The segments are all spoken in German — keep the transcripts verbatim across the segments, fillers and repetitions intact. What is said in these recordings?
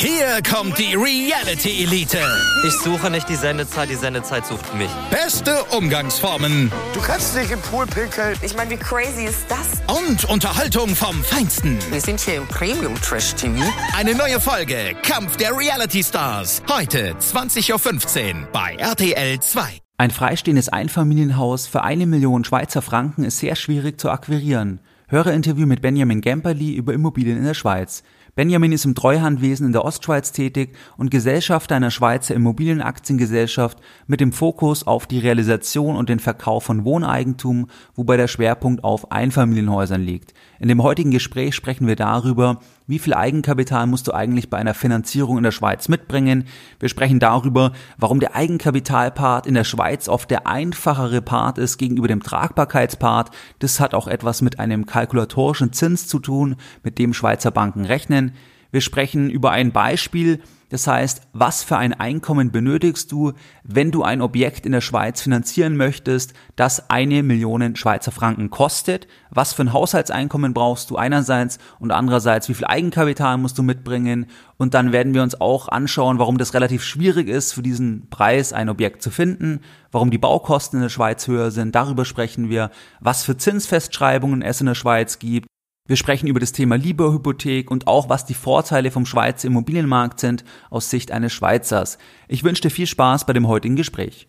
Hier kommt die Reality Elite. Ich suche nicht die Sendezeit, die Sendezeit sucht mich. Beste Umgangsformen. Du kannst nicht im Pool pinkeln. Ich meine, wie crazy ist das? Und Unterhaltung vom Feinsten. Wir sind hier im Premium-Trash-T V. Eine neue Folge Kampf der Reality Stars. Heute zwanzig Uhr fünfzehn bei R T L zwei. Ein freistehendes Einfamilienhaus für eine Million Schweizer Franken ist sehr schwierig zu akquirieren. Höre Interview mit Benjamin Gemperli über Immobilien in der Schweiz. Benjamin ist im Treuhandwesen in der Ostschweiz tätig und Gesellschafter einer Schweizer Immobilienaktiengesellschaft mit dem Fokus auf die Realisation und den Verkauf von Wohneigentum, wobei der Schwerpunkt auf Einfamilienhäusern liegt. In dem heutigen Gespräch sprechen wir darüber, wie viel Eigenkapital musst du eigentlich bei einer Finanzierung in der Schweiz mitbringen. Wir sprechen darüber, warum der Eigenkapitalpart in der Schweiz oft der einfachere Part ist gegenüber dem Tragbarkeitspart. Das hat auch etwas mit einem kalkulatorischen Zins zu tun, mit dem Schweizer Banken rechnen. Wir sprechen über ein Beispiel, das heißt, was für ein Einkommen benötigst du, wenn du ein Objekt in der Schweiz finanzieren möchtest, das eine Million Schweizer Franken kostet? Was für ein Haushaltseinkommen brauchst du einerseits und andererseits, wie viel Eigenkapital musst du mitbringen? Und dann werden wir uns auch anschauen, warum das relativ schwierig ist, für diesen Preis ein Objekt zu finden, warum die Baukosten in der Schweiz höher sind. Darüber sprechen wir, was für Zinsfestschreibungen es in der Schweiz gibt. Wir sprechen über das Thema Libor-Hypothek und auch, was die Vorteile vom Schweizer Immobilienmarkt sind aus Sicht eines Schweizers. Ich wünsche dir viel Spaß bei dem heutigen Gespräch.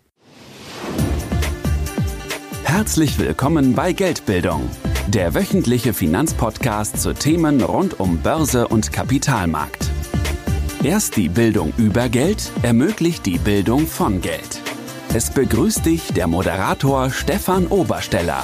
Herzlich willkommen bei Geldbildung, der wöchentliche Finanzpodcast zu Themen rund um Börse und Kapitalmarkt. Erst die Bildung über Geld ermöglicht die Bildung von Geld. Es begrüßt dich der Moderator Stefan Obersteller.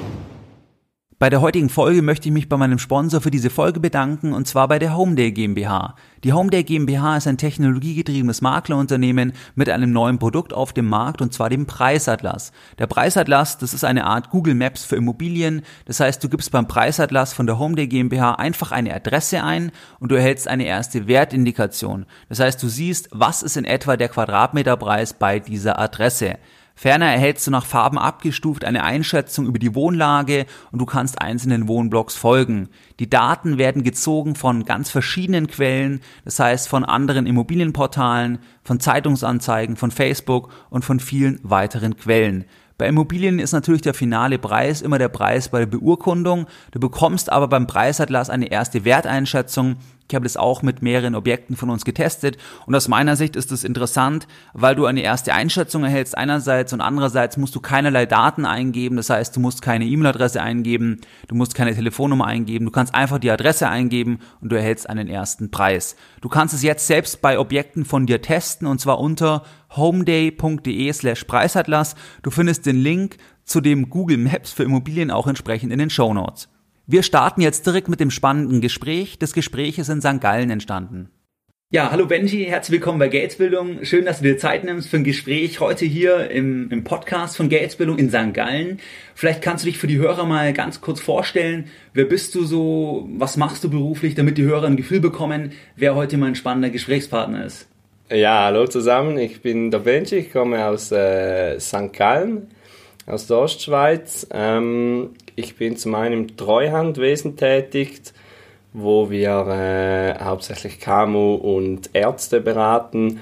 Bei der heutigen Folge möchte ich mich bei meinem Sponsor für diese Folge bedanken, und zwar bei der Homeday GmbH. Die Homeday GmbH ist ein technologiegetriebenes Maklerunternehmen mit einem neuen Produkt auf dem Markt, und zwar dem Preisatlas. Der Preisatlas, das ist eine Art Google Maps für Immobilien. Das heißt, du gibst beim Preisatlas von der Homeday GmbH einfach eine Adresse ein und du erhältst eine erste Wertindikation. Das heißt, du siehst, was ist in etwa der Quadratmeterpreis bei dieser Adresse. Ferner erhältst du nach Farben abgestuft eine Einschätzung über die Wohnlage und du kannst einzelnen Wohnblocks folgen. Die Daten werden gezogen von ganz verschiedenen Quellen, das heißt von anderen Immobilienportalen, von Zeitungsanzeigen, von Facebook und von vielen weiteren Quellen. Bei Immobilien ist natürlich der finale Preis immer der Preis bei der Beurkundung. Du bekommst aber beim Preisatlas eine erste Werteinschätzung. Ich habe das auch mit mehreren Objekten von uns getestet und aus meiner Sicht ist das interessant, weil du eine erste Einschätzung erhältst einerseits und andererseits musst du keinerlei Daten eingeben, das heißt, du musst keine E-Mail-Adresse eingeben, du musst keine Telefonnummer eingeben, du kannst einfach die Adresse eingeben und du erhältst einen ersten Preis. Du kannst es jetzt selbst bei Objekten von dir testen und zwar unter homeday.de slash Preisatlas. Du findest den Link zu dem Google Maps für Immobilien auch entsprechend in den Shownotes. Wir starten jetzt direkt mit dem spannenden Gespräch. Das Gespräch ist in Sankt Gallen entstanden. Ja, hallo Benji, herzlich willkommen bei Geldbildung. Schön, dass du dir Zeit nimmst für ein Gespräch heute hier im, im Podcast von Geldbildung in Sankt Gallen. Vielleicht kannst du dich für die Hörer mal ganz kurz vorstellen. Wer bist du so? Was machst du beruflich, damit die Hörer ein Gefühl bekommen, wer heute mein spannender Gesprächspartner ist? Ja, hallo zusammen. Ich bin der Benji, ich komme aus äh, Sankt Gallen, aus der Ostschweiz. Ähm, ich bin zum einen im Treuhandwesen tätig, wo wir äh, hauptsächlich K M U und Ärzte beraten.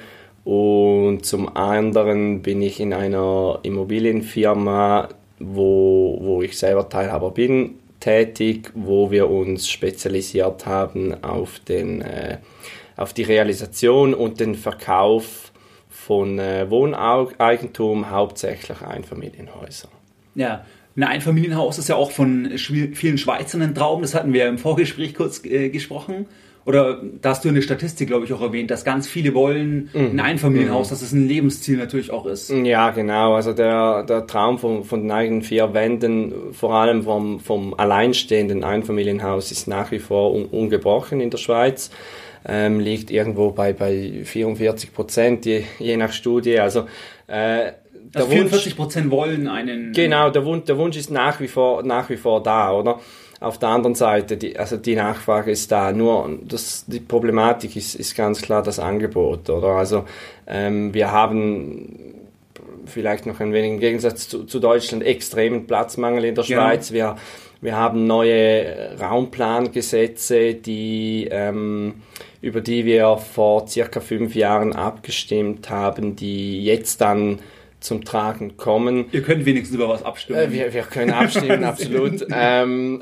Und zum anderen bin ich in einer Immobilienfirma, wo, wo ich selber Teilhaber bin, tätig, wo wir uns spezialisiert haben auf, den, äh, auf die Realisation und den Verkauf von äh, Wohneigentum, hauptsächlich Einfamilienhäuser. Ja, ein Einfamilienhaus ist ja auch von vielen Schweizern ein Traum, das hatten wir im Vorgespräch kurz äh, gesprochen. Oder da hast du in der Statistik, glaube ich, auch erwähnt, dass ganz viele wollen mhm. ein Einfamilienhaus, mhm. dass es ein Lebensziel natürlich auch ist. Ja, genau. Also der, der Traum von, von den eigenen vier Wänden, vor allem vom, vom alleinstehenden Einfamilienhaus, ist nach wie vor un, ungebrochen in der Schweiz. Ähm, liegt irgendwo bei, bei vierundvierzig Prozent, je, je nach Studie. Also, äh, also vierundvierzig Prozent wollen einen... Genau, der Wunsch, der Wunsch ist nach wie vor, nach wie vor da, oder? Auf der anderen Seite, die, also die Nachfrage ist da, nur das, die Problematik ist, ist ganz klar das Angebot, oder? Also ähm, wir haben vielleicht noch ein wenig im Gegensatz zu, zu Deutschland extremen Platzmangel in der Schweiz. Ja. Wir, Wir haben neue Raumplangesetze, die, ähm, über die wir vor circa fünf Jahren abgestimmt haben, die jetzt dann zum Tragen kommen. Ihr könnt wenigstens über was abstimmen. Äh, wir, wir können abstimmen, absolut. ähm,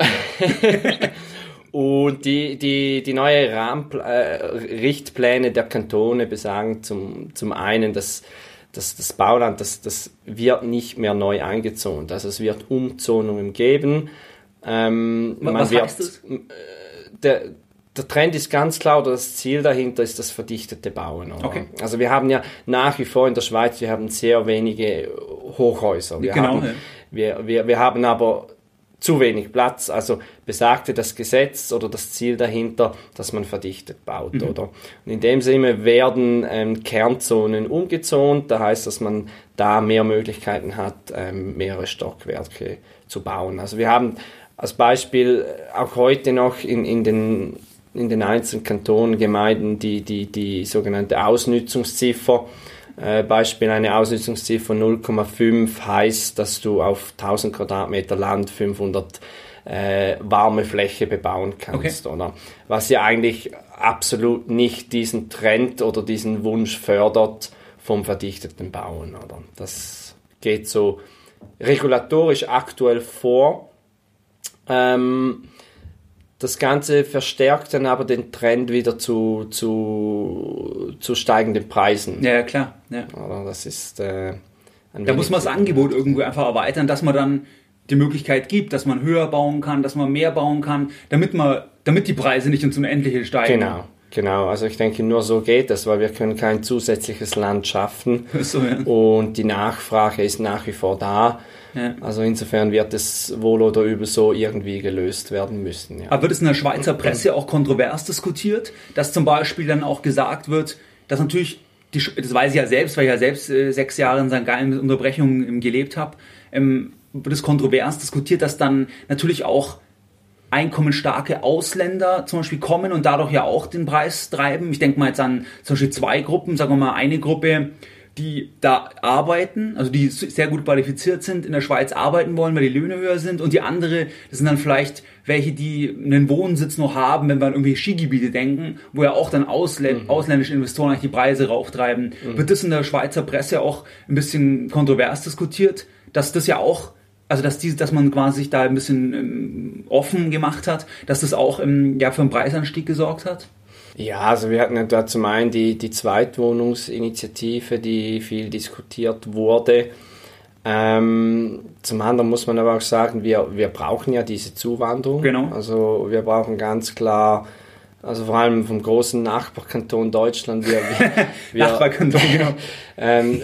und die, die, die neue Rahmenpl- äh, Richtpläne der Kantone besagen zum, zum einen, dass, dass das Bauland, das, das wird nicht mehr neu eingezont. Also es wird Umzonungen geben. Ähm, was man wird, heißt das? Äh, der, Der Trend ist ganz klar, oder das Ziel dahinter ist das verdichtete Bauen. Oder? Okay. Also wir haben ja nach wie vor in der Schweiz, wir haben sehr wenige Hochhäuser. Wir, genau, haben, ja. wir, wir, wir haben aber zu wenig Platz. Also besagte das Gesetz oder das Ziel dahinter, dass man verdichtet baut. Mhm. Oder? Und in dem Sinne werden ähm, Kernzonen umgezont. Da heißt, dass man da mehr Möglichkeiten hat, ähm, mehrere Stockwerke zu bauen. Also wir haben als Beispiel auch heute noch in, in den in den einzelnen Kantonen, Gemeinden die, die, die sogenannte Ausnützungsziffer. Äh, Beispiel eine Ausnützungsziffer null Komma fünf heißt, dass du auf tausend Quadratmeter Land fünfhundert äh, warme Fläche bebauen kannst. Okay. Oder? Was ja eigentlich absolut nicht diesen Trend oder diesen Wunsch fördert vom verdichteten Bauen. Oder? Das geht so regulatorisch aktuell vor. Ähm, Das Ganze verstärkt dann aber den Trend wieder zu, zu, zu steigenden Preisen. Ja, klar. Ja. Aber das ist, äh, ein da muss man das Angebot irgendwo einfach erweitern, dass man dann die Möglichkeit gibt, dass man höher bauen kann, dass man mehr bauen kann, damit man, damit die Preise nicht ins Unendliche steigen. Genau, genau. Also ich denke, nur so geht das, weil wir können kein zusätzliches Land schaffen. So, ja. Und die Nachfrage ist nach wie vor da. Ja. Also insofern wird es wohl oder übel so irgendwie gelöst werden müssen. Ja. Aber wird es in der Schweizer Presse auch kontrovers diskutiert, dass zum Beispiel dann auch gesagt wird, dass natürlich, die, das weiß ich ja selbst, weil ich ja selbst äh, sechs Jahre in Sankt Gallen mit Unterbrechungen ähm, gelebt habe, ähm, wird es kontrovers diskutiert, dass dann natürlich auch einkommensstarke Ausländer zum Beispiel kommen und dadurch ja auch den Preis treiben. Ich denke mal jetzt an zum Beispiel zwei Gruppen, sagen wir mal eine Gruppe, die da arbeiten, also die sehr gut qualifiziert sind, in der Schweiz arbeiten wollen, weil die Löhne höher sind, und die andere, das sind dann vielleicht welche, die einen Wohnsitz noch haben, wenn wir an irgendwelche Skigebiete denken, wo ja auch dann Ausländ- mhm. ausländische Investoren eigentlich die Preise rauftreiben. Mhm. Wird das in der Schweizer Presse auch ein bisschen kontrovers diskutiert, dass das ja auch, also dass die, dass man quasi sich da ein bisschen ähm, offen gemacht hat, dass das auch ähm, ja, für einen Preisanstieg gesorgt hat? Ja, also wir hatten ja da zum einen die, die Zweitwohnungsinitiative, die viel diskutiert wurde. Ähm, zum anderen muss man aber auch sagen, wir, wir brauchen ja diese Zuwanderung. Genau. Also wir brauchen ganz klar, also vor allem vom großen Nachbarkanton Deutschland, wir, wir, wir Nachbarkanton, genau. ähm,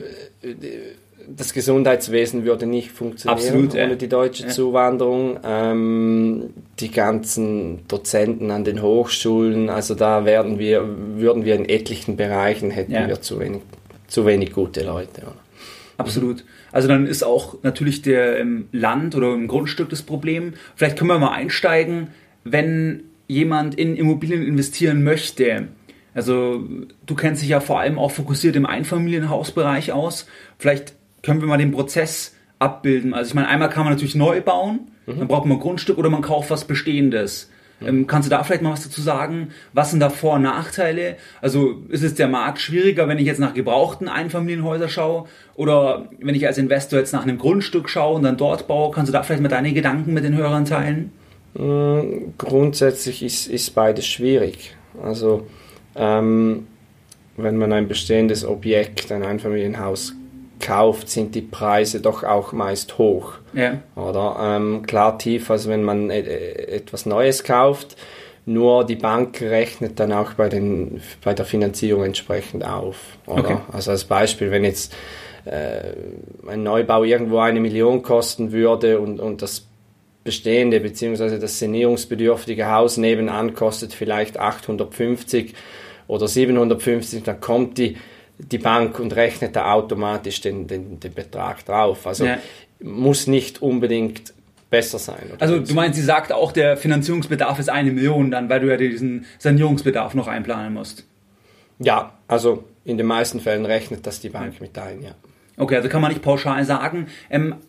das Gesundheitswesen würde nicht funktionieren. Absolut, ohne ja. die deutsche ja. Zuwanderung. Ähm, die ganzen Dozenten an den Hochschulen, also da werden wir, würden wir in etlichen Bereichen, hätten ja. wir zu wenig, zu wenig gute Leute. Oder? Absolut. Also dann ist auch natürlich der im Land oder im Grundstück das Problem. Vielleicht können wir mal einsteigen, wenn jemand in Immobilien investieren möchte. Also du kennst dich ja vor allem auch fokussiert im Einfamilienhausbereich aus. Vielleicht können wir mal den Prozess abbilden. Also ich meine, einmal kann man natürlich neu bauen, mhm. dann braucht man ein Grundstück oder man kauft was Bestehendes. Mhm. Ähm, kannst du da vielleicht mal was dazu sagen? Was sind da Vor- und Nachteile? Also ist es der Markt schwieriger, wenn ich jetzt nach gebrauchten Einfamilienhäusern schaue, oder wenn ich als Investor jetzt nach einem Grundstück schaue und dann dort baue? Kannst du da vielleicht mal deine Gedanken mit den Hörern teilen? Mhm. Grundsätzlich ist, ist beides schwierig. Also ähm, wenn man ein bestehendes Objekt, ein Einfamilienhaus kauft, sind die Preise doch auch meist hoch. Ja. Oder ähm, klar tief, als wenn man e- etwas Neues kauft. Nur die Bank rechnet dann auch bei, den, bei der Finanzierung entsprechend auf. Oder? Okay. Also als Beispiel, wenn jetzt äh, ein Neubau irgendwo eine Million kosten würde und, und das bestehende bzw. das sanierungsbedürftige Haus nebenan kostet vielleicht achthundertfünfzig oder siebenhundertfünfzig, dann kommt die die Bank und rechnet da automatisch den, den, den Betrag drauf. Also ja. muss nicht unbedingt besser sein. Oder also du meinst, sie sagt auch, der Finanzierungsbedarf ist eine Million dann, weil du ja diesen Sanierungsbedarf noch einplanen musst. Ja, also in den meisten Fällen rechnet das die Bank mit ein, ja. Okay, also kann man nicht pauschal sagen. Ähm,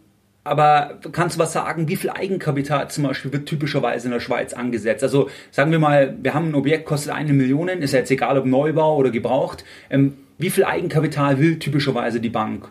Aber kannst du was sagen, wie viel Eigenkapital zum Beispiel wird typischerweise in der Schweiz angesetzt? Also sagen wir mal, wir haben ein Objekt, kostet eine Million, ist ja jetzt egal, ob Neubau oder gebraucht. Ähm, wie viel Eigenkapital will typischerweise die Bank?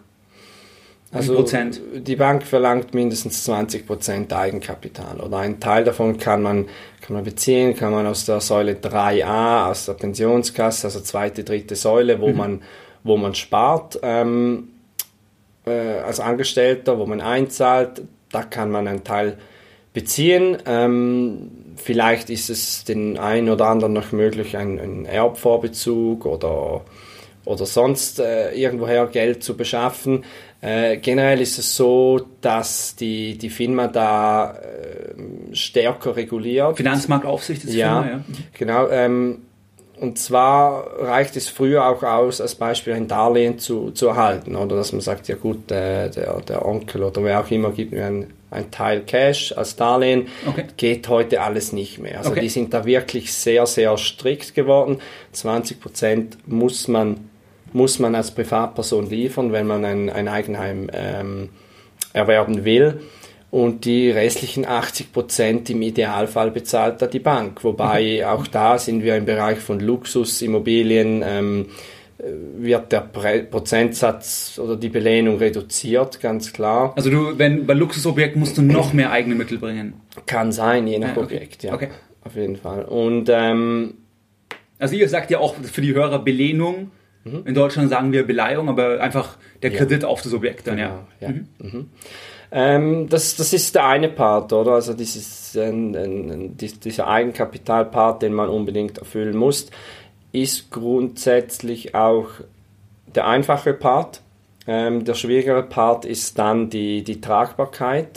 Also Prozent? Die Bank verlangt mindestens zwanzig Prozent Eigenkapital oder einen Teil davon kann man, kann man beziehen, kann man aus der Säule drei a, aus der Pensionskasse, also zweite, dritte Säule, wo, mhm. man, wo man spart ähm, äh, als Angestellter, wo man einzahlt, da kann man einen Teil beziehen. Ähm, vielleicht ist es den einen oder anderen noch möglich, einen, einen Erbvorbezug oder, oder sonst äh, irgendwoher Geld zu beschaffen. Äh, generell ist es so, dass die, die FINMA da äh, stärker reguliert. Finanzmarktaufsicht ist ja, FINMA, ja. Genau. Ähm, und zwar reicht es früher auch aus, als Beispiel ein Darlehen zu, zu erhalten. Oder dass man sagt, ja gut, äh, der, der Onkel oder wer auch immer gibt mir ein, ein Teil Cash als Darlehen. Okay. Geht heute alles nicht mehr. Also okay. Die sind da wirklich sehr, sehr strikt geworden. zwanzig Prozent muss man muss man als Privatperson liefern, wenn man ein, ein Eigenheim ähm, erwerben will. Und die restlichen achtzig Prozent im Idealfall bezahlt da die Bank. Wobei mhm. auch da sind wir im Bereich von Luxusimmobilien, ähm, wird der Pre- Prozentsatz oder die Belehnung reduziert, ganz klar. Also du, wenn bei Luxusobjekten musst du noch mehr eigene Mittel bringen? Kann sein, je nach ja, okay. Objekt, ja. Okay. Auf jeden Fall. Und, ähm, also ihr sagt ja auch für die Hörer Belehnung. In Deutschland sagen wir Beleihung, aber einfach der Kredit ja. auf das Objekt dann, genau, ja. ja. Mhm. Mhm. Ähm, das, das ist der eine Part, oder? Also dieses, äh, äh, dieser Eigenkapitalpart, den man unbedingt erfüllen muss, ist grundsätzlich auch der einfache Part. Ähm, der schwierigere Part ist dann die, die Tragbarkeit.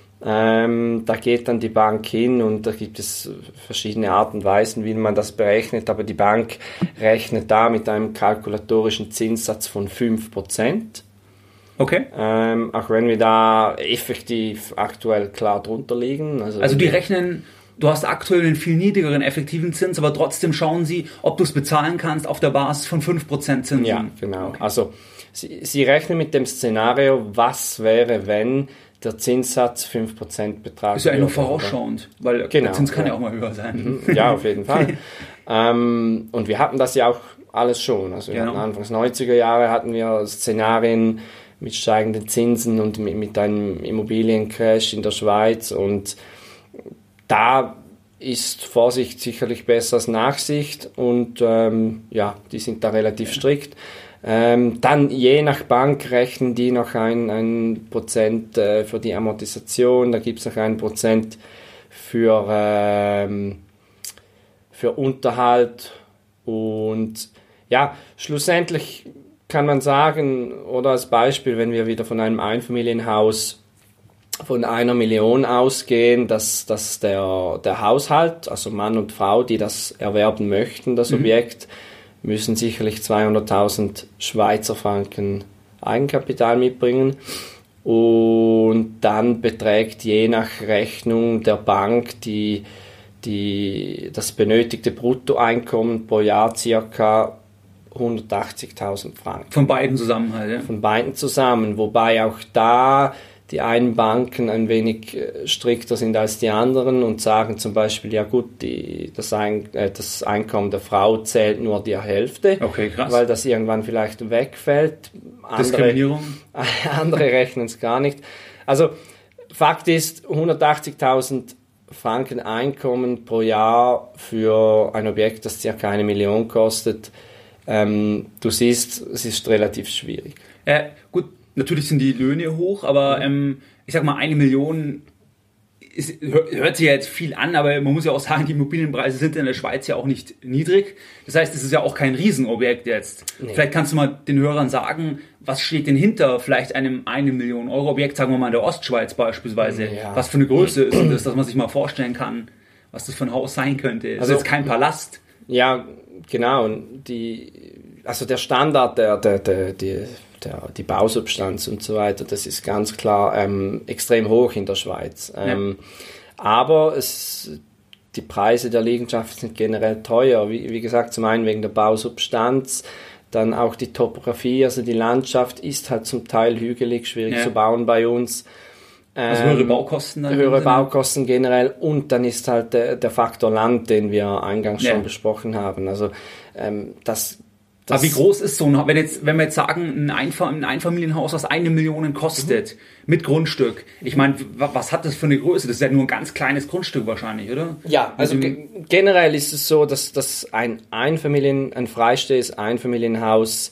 Ähm, da geht dann die Bank hin und da gibt es verschiedene Arten und Weisen, wie man das berechnet, aber die Bank rechnet da mit einem kalkulatorischen Zinssatz von fünf Prozent. Okay. Ähm, auch wenn wir da effektiv aktuell klar drunter liegen. Also, also die rechnen, du hast aktuell einen viel niedrigeren effektiven Zins, aber trotzdem schauen sie, ob du es bezahlen kannst auf der Basis von fünf Prozent Zinsen. Ja, genau. Okay. Also sie, sie rechnen mit dem Szenario, was wäre, wenn der Zinssatz fünf Prozent betragen. Ist ja eigentlich nur vorausschauend, weil genau, der Zins kann ja. ja auch mal höher sein. Ja, auf jeden Fall. ähm, und wir hatten das ja auch alles schon. Also genau. Anfangs neunziger Jahre hatten wir Szenarien mit steigenden Zinsen und mit, mit einem Immobiliencrash in der Schweiz. Und da ist Vorsicht sicherlich besser als Nachsicht. Und ähm, ja, die sind da relativ strikt. Ähm, dann je nach Bank rechnen die noch ein, ein Prozent äh, für die Amortisation, da gibt es noch ein Prozent für, ähm, für Unterhalt und ja, schlussendlich kann man sagen, oder als Beispiel, wenn wir wieder von einem Einfamilienhaus von einer Million ausgehen, dass, dass der, der Haushalt, also Mann und Frau, die das erwerben möchten, das mhm. Objekt, müssen sicherlich zweihunderttausend Schweizer Franken Eigenkapital mitbringen und dann beträgt je nach Rechnung der Bank die, die, das benötigte Bruttoeinkommen pro Jahr ca. hundertachtzigtausend Franken. Von beiden zusammen halt, ja? Von beiden zusammen, wobei auch da die einen Banken ein wenig strikter sind als die anderen und sagen zum Beispiel, ja gut, die, das, Ein, äh, das Einkommen der Frau zählt nur die Hälfte, okay, krass. Weil das irgendwann vielleicht wegfällt. Andere, Diskriminierung? Andere rechnen es gar nicht. Also Fakt ist, hundertachtzigtausend Franken Einkommen pro Jahr für ein Objekt, das circa eine Million kostet. Ähm, du siehst, es ist relativ schwierig. Äh, gut. Natürlich sind die Löhne hoch, aber ähm, ich sag mal, eine Million ist, hört sich ja jetzt viel an, aber man muss ja auch sagen, die Immobilienpreise sind in der Schweiz ja auch nicht niedrig. Das heißt, es ist ja auch kein Riesenobjekt jetzt. Nee. Vielleicht kannst du mal den Hörern sagen, was steht denn hinter vielleicht einem eine Million Euro Objekt, sagen wir mal in der Ostschweiz beispielsweise. Ja. Was für eine Größe ist das, dass man sich mal vorstellen kann, was das für ein Haus sein könnte. Also jetzt kein Palast. Ja, genau. Die, also der Standard, der, der, der, der Der, die Bausubstanz und so weiter, das ist ganz klar ähm, extrem hoch in der Schweiz. Ähm, ja. Aber es, die Preise der Liegenschaften sind generell teuer. Wie, wie gesagt, zum einen wegen der Bausubstanz, dann auch die Topografie, also die Landschaft ist halt zum Teil hügelig, schwierig ja. zu bauen bei uns. Also höhere Baukosten dann? Höhere Baukosten generell und dann ist halt der, der Faktor Land, den wir eingangs ja. schon besprochen haben. Also ähm, das, das Aber wie groß ist so ein, wenn jetzt, wenn wir jetzt sagen, ein, Einf- ein Einfamilienhaus, was eine Million kostet, mhm. mit Grundstück. Ich meine, was hat das für eine Größe? Das ist ja nur ein ganz kleines Grundstück wahrscheinlich, oder? Ja, also ge- generell ist es so, dass, dass ein Einfamilien, ein freistehendes Einfamilienhaus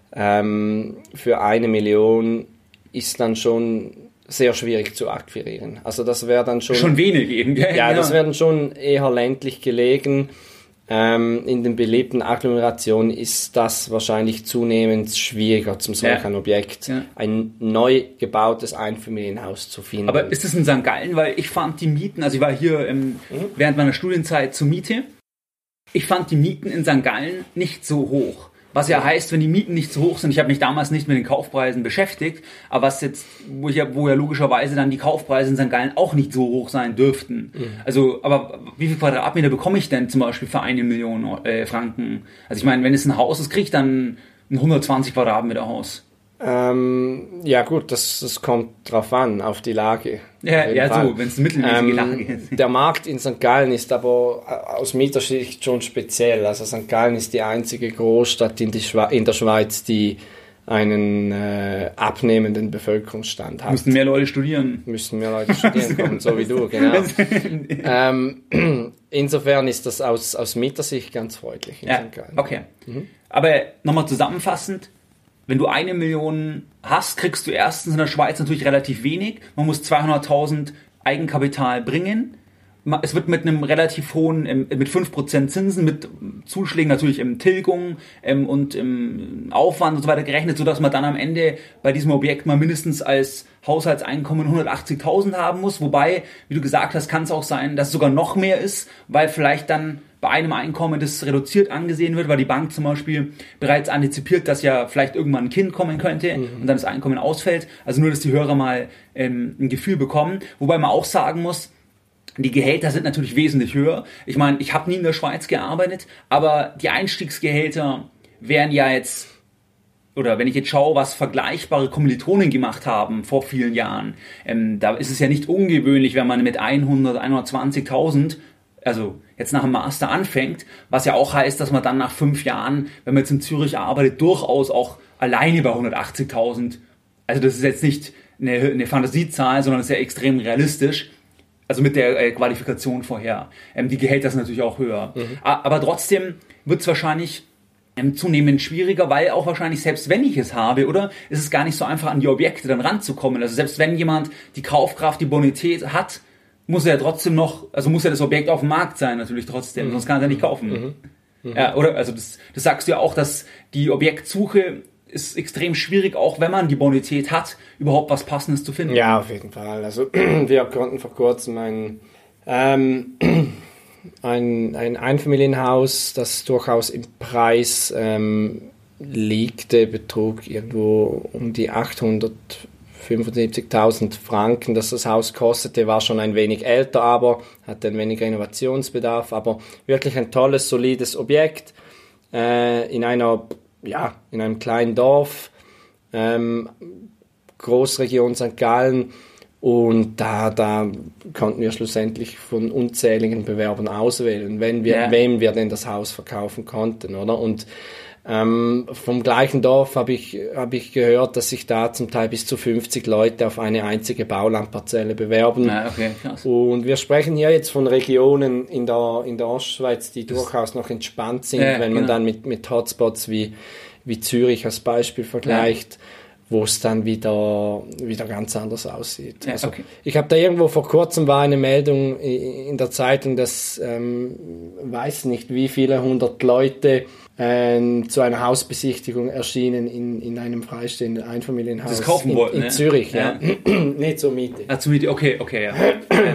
ähm, für eine Million ist dann schon sehr schwierig zu akquirieren. Also das wäre dann schon... Schon wenig eben, gell? Ja, ja, das wäre dann schon eher ländlich gelegen. Ähm, in den belebten Agglomerationen ist das wahrscheinlich zunehmend schwieriger, zum solch ein Objekt, ja. ein neu gebautes Einfamilienhaus zu finden. Aber ist das in Sankt Gallen? Weil ich fand die Mieten, also ich war hier ähm, mhm. während meiner Studienzeit zur Miete, ich fand die Mieten in Sankt Gallen nicht so hoch. Was ja heißt, wenn die Mieten nicht so hoch sind, ich habe mich damals nicht mit den Kaufpreisen beschäftigt, aber was jetzt, wo, ich ja, wo ja logischerweise dann die Kaufpreise in Sankt Gallen auch nicht so hoch sein dürften. Mhm. Also, aber wie viel Quadratmeter bekomme ich denn zum Beispiel für eine Million äh, Franken? Also ich meine, wenn es ein Haus ist, kriege ich dann ein hundertzwanzig Quadratmeter Haus. Ähm, ja gut, das, das kommt drauf an, auf die Lage. Ja, ja so, wenn es eine mittelmäßige ähm, Lage ist. Der Markt in Sankt Gallen ist aber aus Mietersicht schon speziell. Also Sankt Gallen ist die einzige Großstadt in, die Schwe- in der Schweiz, die einen äh, abnehmenden Bevölkerungsstand hat. Müssen mehr Leute studieren. Müssen mehr Leute studieren kommen, so wie du, genau. ähm, insofern ist das aus, aus Mietersicht ganz freundlich in ja, Sankt Gallen. Okay. Mhm. Aber nochmal zusammenfassend, wenn du eine Million hast, kriegst du erstens in der Schweiz natürlich relativ wenig. Man muss zweihunderttausend Eigenkapital bringen. Es wird mit einem relativ hohen, mit fünf Prozent Zinsen, mit Zuschlägen natürlich im Tilgung und im Aufwand und so weiter gerechnet, sodass man dann am Ende bei diesem Objekt mal mindestens als Haushaltseinkommen hundertachtzigtausend haben muss. Wobei, wie du gesagt hast, kann es auch sein, dass es sogar noch mehr ist, weil vielleicht dann bei einem Einkommen das reduziert angesehen wird, weil die Bank zum Beispiel bereits antizipiert, dass ja vielleicht irgendwann ein Kind kommen könnte mhm. und dann das Einkommen ausfällt. Also nur, dass die Hörer mal ähm, ein Gefühl bekommen. Wobei man auch sagen muss, die Gehälter sind natürlich wesentlich höher. Ich meine, ich habe nie in der Schweiz gearbeitet, aber die Einstiegsgehälter wären ja jetzt, oder wenn ich jetzt schaue, was vergleichbare Kommilitonen gemacht haben vor vielen Jahren, ähm, da ist es ja nicht ungewöhnlich, wenn man mit hundert, hundertzwanzigtausend also jetzt nach dem Master anfängt, was ja auch heißt, dass man dann nach fünf Jahren, wenn man jetzt in Zürich arbeitet, durchaus auch alleine bei hundertachtzigtausend, also das ist jetzt nicht eine, eine Fantasiezahl, sondern das ist ja extrem realistisch, also mit der äh, Qualifikation vorher. Ähm, die Gehälter sind natürlich auch höher. Mhm. Aber trotzdem wird es wahrscheinlich ähm, zunehmend schwieriger, weil auch wahrscheinlich, selbst wenn ich es habe, oder, ist es gar nicht so einfach, an die Objekte dann ranzukommen. Also selbst wenn jemand die Kaufkraft, die Bonität hat, muss er ja trotzdem noch, also muss ja das Objekt auf dem Markt sein, natürlich trotzdem, mhm. sonst kann er es ja nicht kaufen. Mhm. Mhm. Ja, oder? Also das, das sagst du ja auch, dass die Objektsuche ist extrem schwierig, auch wenn man die Bonität hat, überhaupt was Passendes zu finden. Ja, auf jeden Fall. Also wir konnten vor kurzem ein, ähm, ein, ein Einfamilienhaus, das durchaus im Preis ähm, liegte, betrug irgendwo um die achthundertfünfundsiebzigtausend Franken, das das Haus kostete, war schon ein wenig älter, aber hatte ein wenig Renovationsbedarf, aber wirklich ein tolles, solides Objekt äh, in einer, ja, in einem kleinen Dorf, ähm, Großregion Sankt Gallen, und da, da konnten wir schlussendlich von unzähligen Bewerbern auswählen, wenn wir, yeah. wem wir denn das Haus verkaufen konnten, oder? Und Ähm, vom gleichen Dorf habe ich, hab ich gehört, dass sich da zum Teil bis zu fünfzig Leute auf eine einzige Baulandparzelle bewerben. Ah, okay, krass. Und wir sprechen hier jetzt von Regionen in der, in der Ostschweiz, die das durchaus noch entspannt sind, ja, wenn man genau. dann mit, mit Hotspots wie, wie Zürich als Beispiel vergleicht, ja. wo es dann wieder, wieder ganz anders aussieht. Ja, also, okay. Ich habe da irgendwo vor kurzem war eine Meldung in der Zeitung, dass ähm, weiß nicht wie viele hundert Leute äh, zu einer Hausbesichtigung erschienen in, in einem freistehenden Einfamilienhaus das kaufen in, wollten, in ne? Zürich. Ja. Ja. Nicht zur Miete. Ah, zur Miete, okay, okay, ja.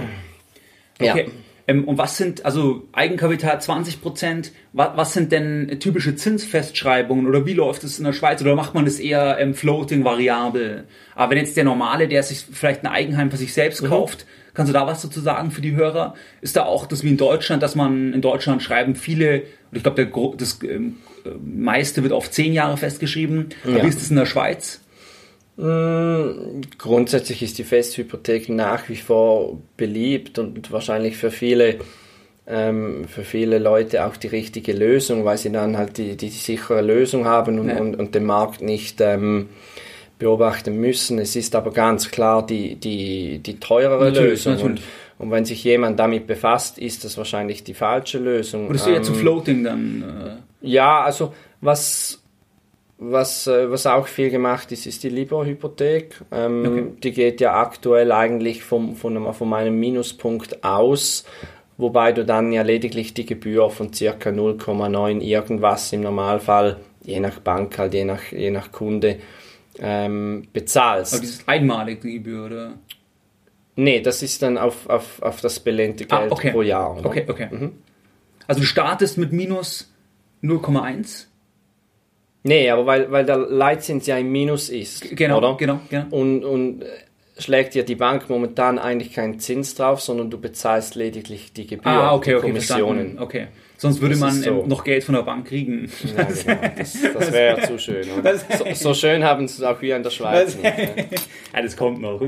Okay. Ja. Ähm, und was sind, also Eigenkapital zwanzig Prozent, was, was sind denn typische Zinsfestschreibungen oder wie läuft es in der Schweiz, oder macht man das eher ähm, floating variabel? Aber wenn jetzt der Normale, der sich vielleicht ein Eigenheim für sich selbst mhm. kauft, kannst du da was dazu sagen für die Hörer? Ist da auch das wie in Deutschland, dass man in Deutschland schreiben viele, und ich glaube, der das ähm, meiste wird auf zehn Jahre festgeschrieben, ja. Wie ist das in der Schweiz? Mm, grundsätzlich ist die Festhypothek nach wie vor beliebt und wahrscheinlich für viele, ähm, für viele Leute auch die richtige Lösung, weil sie dann halt die, die sichere Lösung haben und, ja. und, und den Markt nicht ähm, beobachten müssen. Es ist aber ganz klar die, die, die teurere natürlich, Lösung. Natürlich. Und, und wenn sich jemand damit befasst, ist das wahrscheinlich die falsche Lösung. Würdest du jetzt ähm, zum Floating dann? Äh ja, also was... Was, was auch viel gemacht ist, ist die Libor-Hypothek. Ähm, okay. Die geht ja aktuell eigentlich vom, von, von einem Minuspunkt aus, wobei du dann ja lediglich die Gebühr von ca. null Komma neun irgendwas im Normalfall, je nach Bank, halt je nach, je nach Kunde, ähm, bezahlst. Aber das ist einmalig, die Gebühr, oder? Nee, das ist dann auf, auf, auf das belohnte Geld ah, okay. pro Jahr. Oder? Okay, okay. Mhm. Also du startest mit minus null Komma eins? Nee, aber weil, weil der Leitzins ja im Minus ist, genau, oder? Genau, genau. Und, und schlägt dir die Bank momentan eigentlich keinen Zins drauf, sondern du bezahlst lediglich die Gebühr, ah, okay, die okay, Kommissionen. Okay, sonst würde das man so. noch Geld von der Bank kriegen. Ja, genau. Das, das wäre ja zu schön. So, so schön haben sie es auch wir in der Schweiz nicht. Ja, das kommt noch.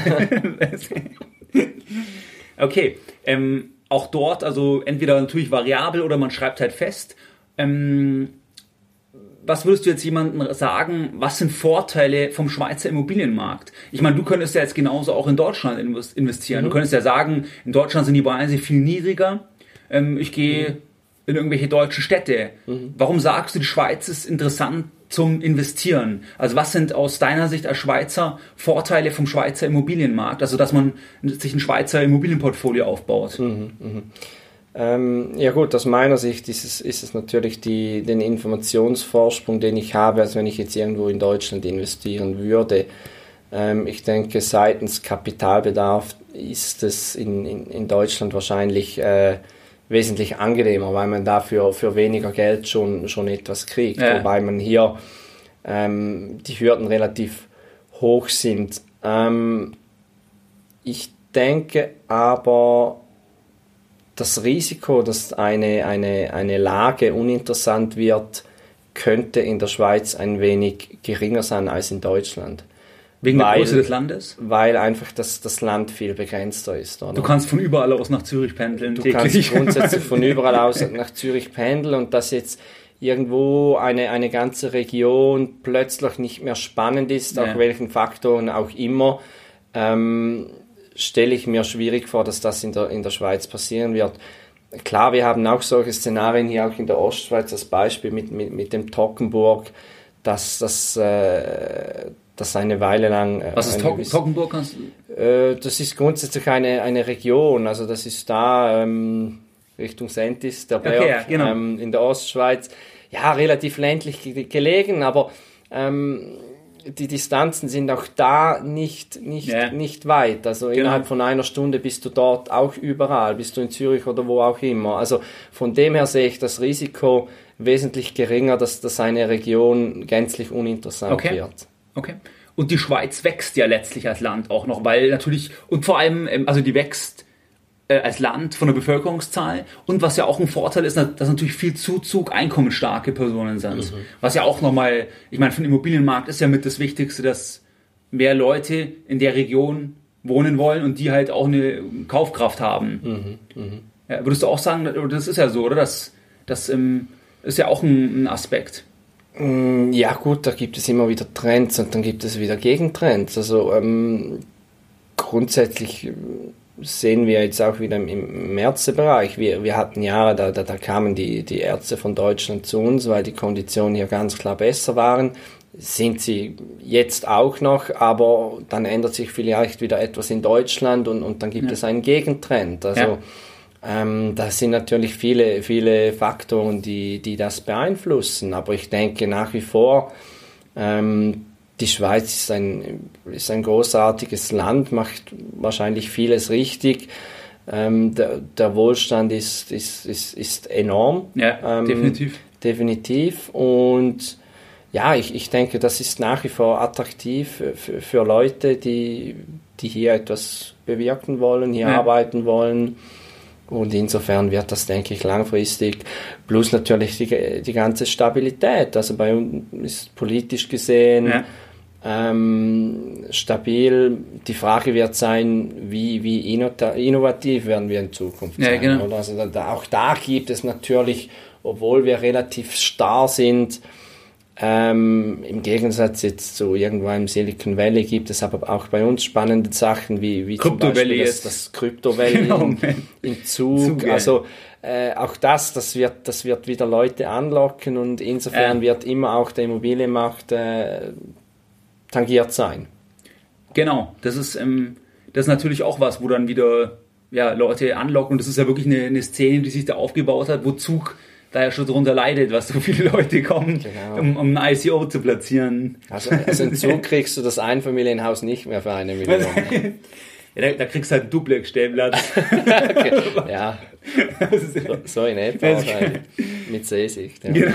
Okay, ähm, auch dort, also entweder natürlich variabel oder man schreibt halt fest. Ähm, Was würdest du jetzt jemandem sagen, was sind Vorteile vom Schweizer Immobilienmarkt? Ich meine, du könntest ja jetzt genauso auch in Deutschland investieren. Mhm. Du könntest ja sagen, in Deutschland sind die Preise viel niedriger. Ähm, ich gehe mhm. in irgendwelche deutschen Städte. Mhm. Warum sagst du, die Schweiz ist interessant zum Investieren? Also was sind aus deiner Sicht als Schweizer Vorteile vom Schweizer Immobilienmarkt? Also dass man sich ein Schweizer Immobilienportfolio aufbaut. Mhm. Mhm. Ähm, ja gut, aus meiner Sicht ist es, ist es natürlich die, den Informationsvorsprung, den ich habe, als wenn ich jetzt irgendwo in Deutschland investieren würde. Ähm, ich denke, seitens Kapitalbedarf ist es in, in, in Deutschland wahrscheinlich äh, wesentlich angenehmer, weil man dafür für weniger Geld schon, schon etwas kriegt, ja. Wobei man hier ähm, die Hürden relativ hoch sind. Ähm, ich denke aber, das Risiko, dass eine, eine, eine Lage uninteressant wird, könnte in der Schweiz ein wenig geringer sein als in Deutschland. Wegen weil, der Größe des Landes? Weil einfach das, das Land viel begrenzter ist. Oder? Du kannst von überall aus nach Zürich pendeln. Du täglich. kannst grundsätzlich von überall aus nach Zürich pendeln und dass jetzt irgendwo eine, eine ganze Region plötzlich nicht mehr spannend ist, ja. Auf welchen Faktoren auch immer, ähm, stelle ich mir schwierig vor, dass das in der, in der Schweiz passieren wird. Klar, wir haben auch solche Szenarien hier auch in der Ostschweiz, als Beispiel mit, mit, mit dem Toggenburg, dass das äh, das eine Weile lang... Äh, Was ist Tog- Toggenburg? Äh, das ist grundsätzlich eine, eine Region, also das ist da ähm, Richtung Sentis, der Berg, okay, ja, genau. ähm, in der Ostschweiz. Ja, relativ ländlich ge- gelegen, aber ähm, die Distanzen sind auch da nicht, nicht, yeah. nicht weit. Also genau. Innerhalb von einer Stunde bist du dort auch überall, bist du in Zürich oder wo auch immer. Also von dem her sehe ich das Risiko wesentlich geringer, dass, dass eine Region gänzlich uninteressant okay. wird. Okay. Und die Schweiz wächst ja letztlich als Land auch noch, weil natürlich, und vor allem, also die wächst äh, als Land von der Bevölkerungszahl und was ja auch ein Vorteil ist, dass natürlich viel Zuzug einkommensstarke Personen sind. Mhm. Was ja auch nochmal, ich meine, für den Immobilienmarkt ist ja mit das Wichtigste, dass mehr Leute in der Region wohnen wollen und die halt auch eine Kaufkraft haben. Mhm. Mhm. Ja, würdest du auch sagen, das ist ja so, oder? Das, das ähm, ist ja auch ein, ein Aspekt. Ja gut, da gibt es immer wieder Trends und dann gibt es wieder Gegentrends. Also ähm, grundsätzlich sehen wir jetzt auch wieder im, im Ärztebereich. Wir, wir hatten Jahre, da, da, da kamen die, die Ärzte von Deutschland zu uns, weil die Konditionen hier ganz klar besser waren. Sind sie jetzt auch noch, aber dann ändert sich vielleicht wieder etwas in Deutschland und, und dann gibt ja. es einen Gegentrend. Also ja. Ähm, das sind natürlich viele, viele Faktoren, die, die das beeinflussen, aber ich denke nach wie vor, ähm, die Schweiz ist ein, ist ein großartiges Land, macht wahrscheinlich vieles richtig, ähm, der, der Wohlstand ist, ist, ist, ist enorm. Ja, ähm, definitiv. Definitiv und ja, ich, ich denke, das ist nach wie vor attraktiv für, für Leute, die, die hier etwas bewirken wollen, hier ja. arbeiten wollen. Und insofern wird das, denke ich, langfristig, plus natürlich die, die ganze Stabilität. Also bei uns ist politisch gesehen, ja. ähm, stabil. Die Frage wird sein, wie, wie innota- innovativ werden wir in Zukunft sein. Ja, genau. Oder? Also da, auch da gibt es natürlich, obwohl wir relativ starr sind, ähm, im Gegensatz jetzt zu irgendwo im Silicon Valley, gibt es aber auch bei uns spannende Sachen wie, wie zum Beispiel das, das Crypto Valley Genau, in, in Zug. Also äh, auch das, das wird, das wird wieder Leute anlocken und insofern Ja. wird immer auch der Immobilienmarkt äh, tangiert sein. Genau, das ist, ähm, das ist natürlich auch was, wo dann wieder ja, Leute anlocken und das ist ja wirklich eine, eine Szene, die sich da aufgebaut hat, wo Zug da ja schon drunter leidet, was so viele Leute kommen, Genau. um, um ein I C O zu platzieren. Also, also in Zug kriegst du das Einfamilienhaus nicht mehr für eine Million. Ja, da, da kriegst du halt einen Duplex-Stellplatz. Okay. Ja, so, so in etwa, Das- halt, mit Seesicht. Ja. Genau.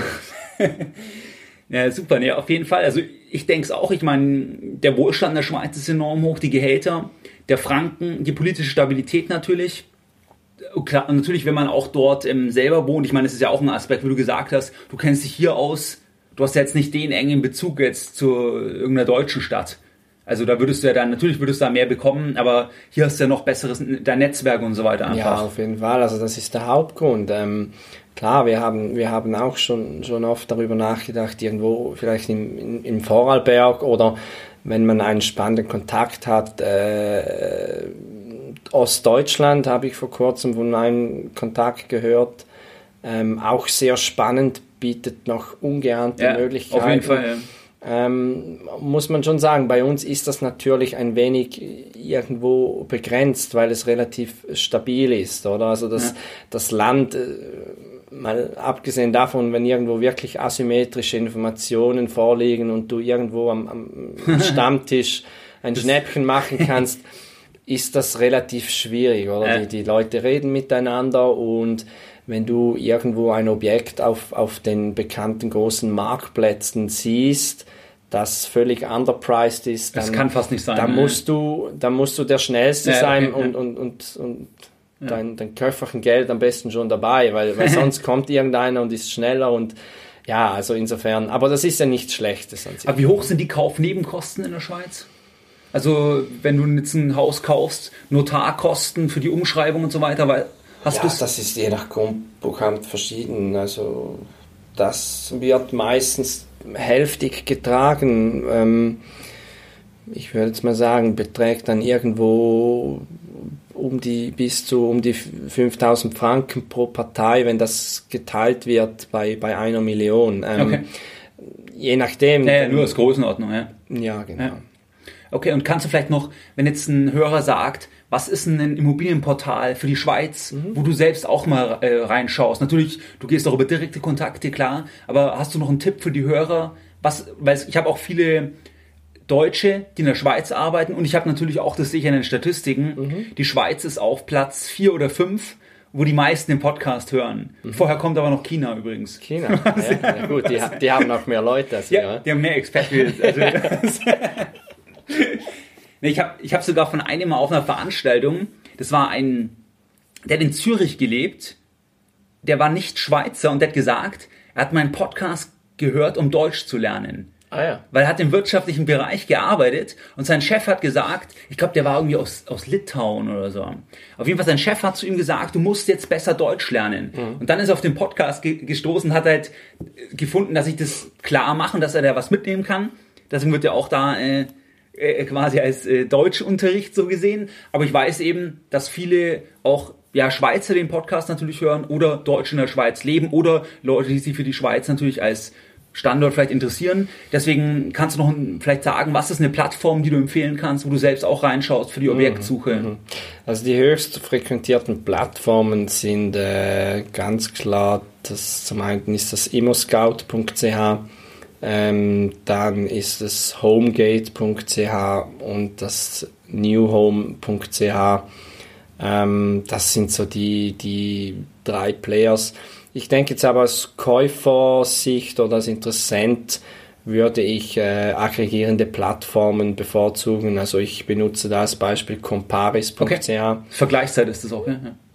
Ja, super. Nee, auf jeden Fall. Also ich denke es auch. Ich meine, der Wohlstand der Schweiz ist enorm hoch, die Gehälter, der Franken, die politische Stabilität natürlich. Klar, natürlich, wenn man auch dort ähm, selber wohnt. Ich meine, das ist ja auch ein Aspekt, wie du gesagt hast. Du kennst dich hier aus. Du hast ja jetzt nicht den engen Bezug jetzt zu irgendeiner deutschen Stadt. Also da würdest du ja dann, natürlich würdest du da mehr bekommen, aber hier hast du ja noch besseres, dein Netzwerk und so weiter einfach. Ja, auf jeden Fall. Also das ist der Hauptgrund. Ähm, klar, wir haben, wir haben auch schon, schon oft darüber nachgedacht, irgendwo vielleicht im, im, im Vorarlberg oder wenn man einen spannenden Kontakt hat, äh, Ostdeutschland habe ich vor kurzem von einem Kontakt gehört, ähm, auch sehr spannend, bietet noch ungeahnte Ja, Möglichkeiten. auf jeden Fall, ja. Ähm, muss man schon sagen, bei uns ist das natürlich ein wenig irgendwo begrenzt, weil es relativ stabil ist, oder? Also das, ja. das Land, äh, mal abgesehen davon, wenn irgendwo wirklich asymmetrische Informationen vorliegen und du irgendwo am, am Stammtisch ein Schnäppchen machen kannst, ist das relativ schwierig, oder? Ja. Die, die Leute reden miteinander und wenn du irgendwo ein Objekt auf, auf den bekannten großen Marktplätzen siehst, das völlig underpriced ist, dann, das kann fast nicht sein. dann, ne? musst, du, dann musst du der Schnellste Ja, sein okay, und, ja. und, und, und Ja. dein, dein Köfferchen Geld am besten schon dabei, weil, weil sonst kommt irgendeiner und ist schneller und ja, also insofern, aber das ist ja nichts Schlechtes an sich. Aber wie hoch sind die Kaufnebenkosten in der Schweiz? Also wenn du jetzt ein Haus kaufst, Notarkosten für die Umschreibung und so weiter, weil hast ja, du's? das ist je nach Grundbuchamt verschieden. Also das wird meistens hälftig getragen. Ähm, ich würde jetzt mal sagen, beträgt dann irgendwo um die bis zu um die fünftausend Franken pro Partei, wenn das geteilt wird bei, bei einer Million. Ähm, Okay. Je nachdem. Ja, ja, nur als Größenordnung, ja. Ja, genau. Ja. Okay, und kannst du vielleicht noch, wenn jetzt ein Hörer sagt, was ist denn ein Immobilienportal für die Schweiz, mhm. wo du selbst auch mal äh, reinschaust? Natürlich, du gehst auch über direkte Kontakte, klar, aber hast du noch einen Tipp für die Hörer? Was, weil ich habe auch viele Deutsche, die in der Schweiz arbeiten und ich habe natürlich auch, das sehe ich in den Statistiken, mhm. die Schweiz ist auf Platz vier oder fünf, wo die meisten den Podcast hören. Mhm. Vorher kommt aber noch China übrigens. China, ja, ja gut, die, die haben auch mehr Leute als wir. Ja, die haben mehr Expertise. Also, ich habe ich hab sogar von einem mal auf einer Veranstaltung, das war ein, der hat in Zürich gelebt, der war nicht Schweizer und der hat gesagt, er hat meinen Podcast gehört, um Deutsch zu lernen. Ah ja. Weil er hat im wirtschaftlichen Bereich gearbeitet und sein Chef hat gesagt, ich glaube, der war irgendwie aus, aus Litauen oder so. Auf jeden Fall, sein Chef hat zu ihm gesagt, du musst jetzt besser Deutsch lernen. Mhm. Und dann ist er auf den Podcast ge- gestoßen, hat halt gefunden, dass ich das klar mache und dass er da was mitnehmen kann. Deswegen wird er auch da äh, äh, quasi als äh, Deutschunterricht so gesehen. Aber ich weiß eben, dass viele auch ja, Schweizer den Podcast natürlich hören oder Deutsche in der Schweiz leben oder Leute, die sich für die Schweiz natürlich als Standort vielleicht interessieren. Deswegen kannst du noch vielleicht sagen, was ist eine Plattform, die du empfehlen kannst, wo du selbst auch reinschaust für die Objektsuche? Also die höchst frequentierten Plattformen sind äh, ganz klar, das zum einen ist das immoscout punkt c h, ähm, dann ist es homegate punkt c h und das newhome punkt c h. Ähm, das sind so die, die drei Players. Ich denke jetzt aber aus Käufersicht oder als Interessent würde ich äh, aggregierende Plattformen bevorzugen. Also ich benutze da als Beispiel comparis punkt c h. Okay. Vergleichszeit ist das auch, ja?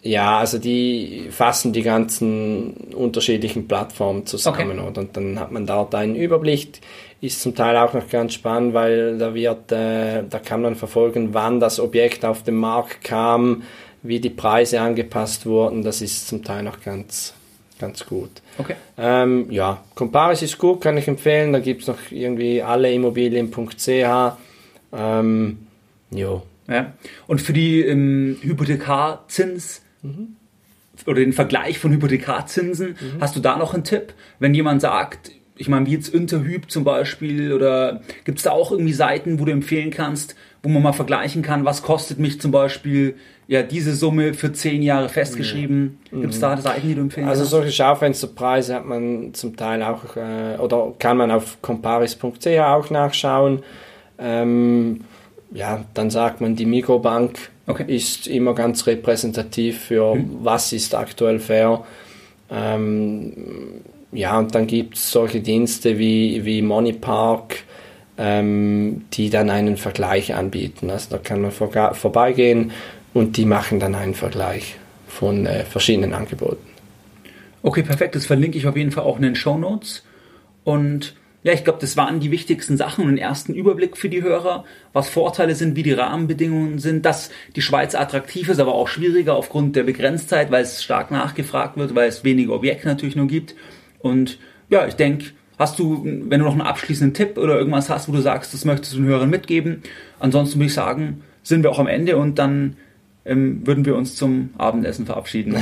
Ja, also die fassen die ganzen unterschiedlichen Plattformen zusammen, Okay. oder? Und dann hat man dort einen Überblick. Ist zum Teil auch noch ganz spannend, weil da wird, äh, da kann man verfolgen, wann das Objekt auf den Markt kam, wie die Preise angepasst wurden. Das ist zum Teil noch ganz, ganz gut. Okay. Ähm, ja, Comparis ist gut, kann ich empfehlen. Da gibt es noch irgendwie alleimmobilien punkt c h. Ähm, jo. Ja. Und für die ähm, Hypothekarzins mhm. oder den Vergleich von Hypothekarzinsen, mhm. hast du da noch einen Tipp? Wenn jemand sagt, ich meine, wie jetzt Interhyp zum Beispiel, oder gibt es da auch irgendwie Seiten, wo du empfehlen kannst, wo man mal vergleichen kann, was kostet mich zum Beispiel ja diese Summe für zehn Jahre festgeschrieben? Mhm. Gibt es da Seiten, die du empfehlen Also kannst? solche Schaufensterpreise hat man zum Teil auch, äh, oder kann man auf comparis punkt c h auch nachschauen. Ähm, ja, dann sagt man, die Mikrobank Okay. ist immer ganz repräsentativ für mhm. was ist aktuell fair. Ähm, ja, und dann gibt es solche Dienste wie, wie Moneypark, ähm, die dann einen Vergleich anbieten. Also da kann man vor, vorbeigehen und die machen dann einen Vergleich von äh, verschiedenen Angeboten. Okay, perfekt. Das verlinke ich auf jeden Fall auch in den Shownotes. Und ja, ich glaube, das waren die wichtigsten Sachen und einen ersten Überblick für die Hörer, was Vorteile sind, wie die Rahmenbedingungen sind, dass die Schweiz attraktiv ist, aber auch schwieriger aufgrund der Begrenztheit, weil es stark nachgefragt wird, weil es wenige Objekte natürlich nur gibt. Und ja, ich denke, hast du, wenn du noch einen abschließenden Tipp oder irgendwas hast, wo du sagst, das möchtest du den Hörern mitgeben, ansonsten würde ich sagen, sind wir auch am Ende und dann ähm, würden wir uns zum Abendessen verabschieden.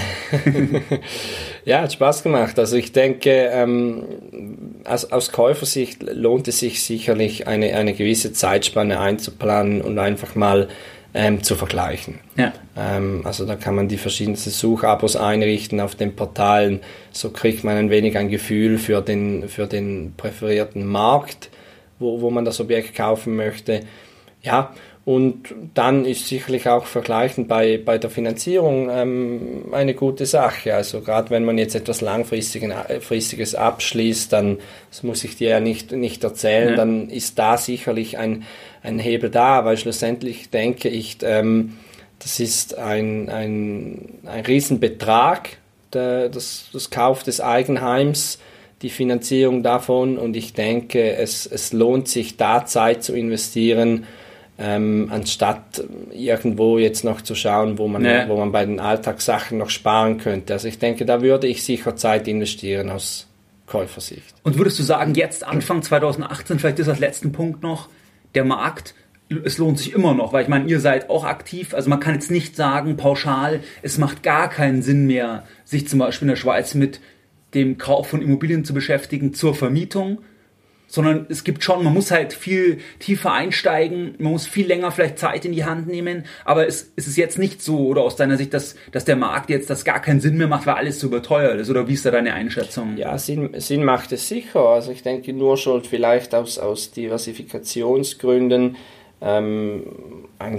Ja, hat Spaß gemacht. Also ich denke, ähm, aus, aus Käufersicht lohnt es sich sicherlich, eine, eine gewisse Zeitspanne einzuplanen und einfach mal ähm, zu vergleichen. Ja. Ähm, also da kann man die verschiedensten Suchabos einrichten auf den Portalen. So kriegt man ein wenig ein Gefühl für den, für den präferierten Markt, wo, wo man das Objekt kaufen möchte. Ja, und dann ist sicherlich auch Vergleichen bei, bei der Finanzierung ähm, eine gute Sache. Also gerade wenn man jetzt etwas Langfristiges abschließt, dann, das muss ich dir ja nicht, nicht erzählen, ja. dann ist da sicherlich ein, ein Hebel da, weil schlussendlich denke ich, ähm, das ist ein, ein, ein Riesenbetrag, der, das, das Kauf des Eigenheims, die Finanzierung davon, und ich denke, es, es lohnt sich da Zeit zu investieren, Ähm, anstatt irgendwo jetzt noch zu schauen, wo man, nee. wo man bei den Alltagssachen noch sparen könnte. Also ich denke, da würde ich sicher Zeit investieren aus Käufersicht. Und würdest du sagen, jetzt Anfang zwanzig achtzehn, vielleicht ist das letzten Punkt noch, der Markt, es lohnt sich immer noch, weil ich meine, ihr seid auch aktiv, also man kann jetzt nicht sagen, pauschal, es macht gar keinen Sinn mehr, sich zum Beispiel in der Schweiz mit dem Kauf von Immobilien zu beschäftigen zur Vermietung, sondern es gibt schon, man muss halt viel tiefer einsteigen, man muss viel länger vielleicht Zeit in die Hand nehmen, aber es, es ist jetzt nicht so, oder aus deiner Sicht, dass, dass der Markt jetzt das gar keinen Sinn mehr macht, weil alles so überteuert ist, oder wie ist da deine Einschätzung? Ja, Sinn, Sinn macht es sicher, also ich denke nur schon vielleicht aus, aus Diversifikationsgründen ähm, ein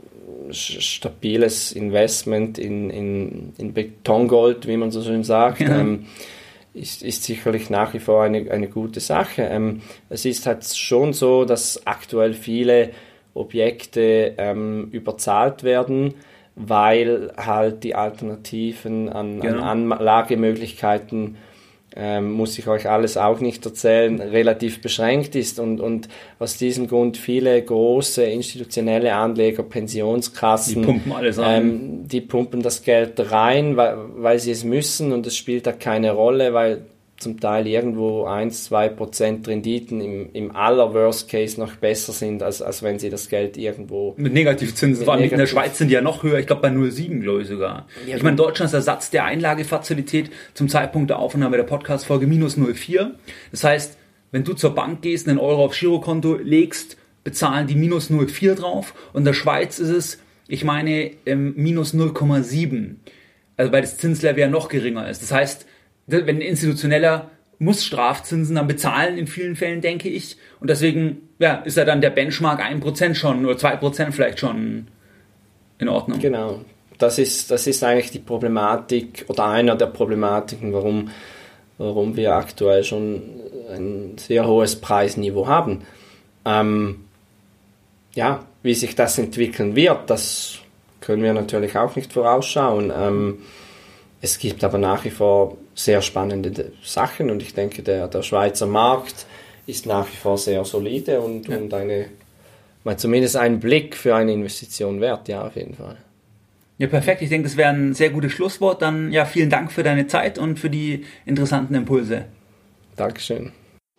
stabiles Investment in, in, in Betongold, wie man so schön sagt, ja. ähm, Ist, ist sicherlich nach wie vor eine, eine gute Sache. Ähm, es ist halt schon so, dass aktuell viele Objekte ähm, überzahlt werden, weil halt die Alternativen an, genau. an Anlagemöglichkeiten, ähm, muss ich euch alles auch nicht erzählen, relativ beschränkt ist, und, und aus diesem Grund viele große institutionelle Anleger, Pensionskassen, die pumpen alles rein. Ähm, die pumpen das Geld rein, weil, weil sie es müssen, und es spielt da keine Rolle, weil zum Teil irgendwo eins bis zwei Prozent Renditen im, im aller Worst Case noch besser sind, als, als wenn sie das Geld irgendwo... Mit Negativzinsen, vor allem Negativ- in der Schweiz sind die ja noch höher, ich glaube bei null Komma sieben, glaube ich sogar. Ja, ich meine, Deutschland ist der Satz der Einlagefazilität zum Zeitpunkt der Aufnahme der Podcast-Folge minus null Komma vier. Das heißt, wenn du zur Bank gehst, einen Euro aufs Girokonto legst, bezahlen die minus null Komma vier drauf, und in der Schweiz ist es, ich meine, ähm, minus null Komma sieben. Also weil das Zinslevel ja noch geringer ist. Das heißt, wenn ein Institutioneller muss Strafzinsen dann bezahlen in vielen Fällen, denke ich. Und deswegen ja, ist ja dann der Benchmark ein Prozent schon oder zwei Prozent vielleicht schon in Ordnung. Genau. Das ist, das ist eigentlich die Problematik oder einer der Problematiken, warum, warum wir aktuell schon ein sehr hohes Preisniveau haben. Ähm, ja, wie sich das entwickeln wird, das können wir natürlich auch nicht vorausschauen. Ähm, es gibt aber nach wie vor sehr spannende Sachen und ich denke, der, der Schweizer Markt ist nach wie vor sehr solide und, ja. und eine, mal zumindest einen Blick für eine Investition wert, ja, auf jeden Fall. Ja, perfekt. Ich denke, das wäre ein sehr gutes Schlusswort. Dann ja, vielen Dank für deine Zeit und für die interessanten Impulse. Dankeschön.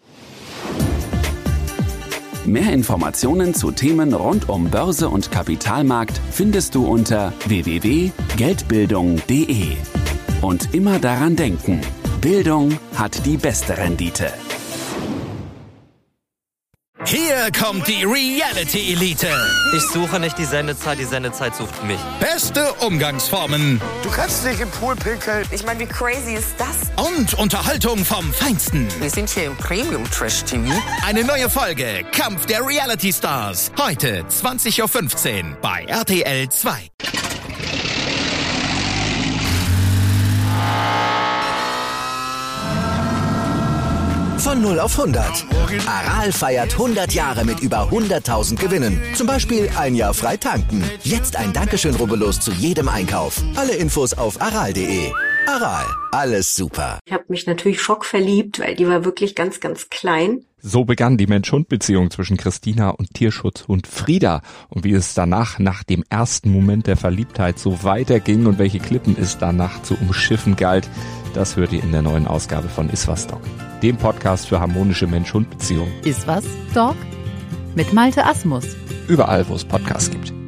Mehr Informationen zu Themen rund um Börse und Kapitalmarkt findest du unter w w w punkt geldbildung punkt d e. Und immer daran denken, Bildung hat die beste Rendite. Hier kommt die Reality Elite. Ich suche nicht die Sendezeit, die Sendezeit sucht mich. Beste Umgangsformen. Du kannst nicht im Pool pinkeln. Ich meine, wie crazy ist das? Und Unterhaltung vom Feinsten. Wir sind hier im Premium-Trash-T V. Eine neue Folge Kampf der Reality Stars. Heute zwanzig Uhr fünfzehn bei R T L zwei. Von null auf hundert. Aral feiert hundert Jahre mit über hunderttausend Gewinnen. Zum Beispiel ein Jahr frei tanken. Jetzt ein Dankeschön, rubbellos zu jedem Einkauf. Alle Infos auf aral punkt de. Aral, alles super. Ich habe mich natürlich schockverliebt, weil die war wirklich ganz, ganz klein. So begann die Mensch-Hund-Beziehung zwischen Christina und Tierschutzhund Frieda. Und wie es danach, nach dem ersten Moment der Verliebtheit, so weiterging und welche Klippen es danach zu umschiffen galt, das hört ihr in der neuen Ausgabe von Iswas Dog, dem Podcast für harmonische Mensch-Hund-Beziehungen. Iswas Dog mit Malte Asmus. Überall, wo es Podcasts gibt.